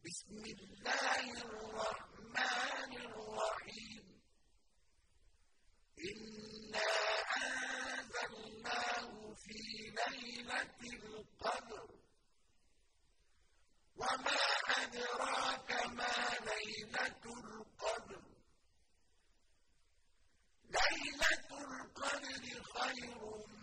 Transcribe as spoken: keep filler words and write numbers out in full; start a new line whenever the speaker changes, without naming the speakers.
بسم الله الرحمن الرحيم إنا أنزلناه في ليلة القدر وما أدراك ما ليلة القدر ليلة القدر خير